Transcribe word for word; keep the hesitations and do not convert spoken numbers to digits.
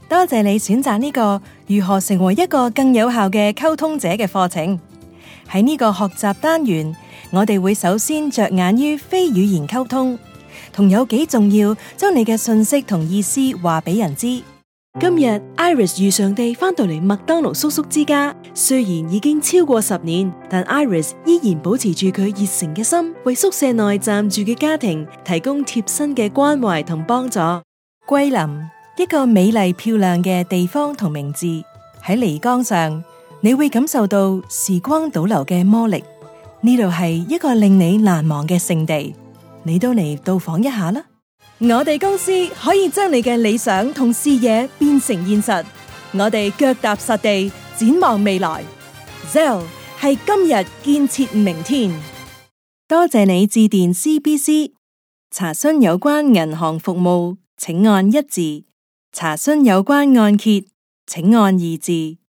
多謝你選擇呢個如何成為一個更有效嘅溝通者嘅課程。喺呢個學習單元，我哋會首先着眼於非語言溝通，同有幾重要將你嘅信息同意思話俾人知。 今日 Iris 如常地返到嚟麥當勞叔叔之家，雖然已經超過十年，但 Iris 依然保持住佢熱誠嘅心，為宿舍內暫住嘅家庭提供貼身嘅關懷同幫助。 桂林，一個美麗漂亮嘅地方同名字，喺漓江上，你會感受到時光倒流嘅魔力。呢度係一個令你難忘嘅聖地，你都嚟到訪一下啦！我哋公司可以將你嘅理想同視野變成現實，我哋腳踏實地，展望未來。Zell 係今日建設明天。多謝你致電 C B C， 查詢有關銀行服務，請按一字；查詢有關按揭，請按二字。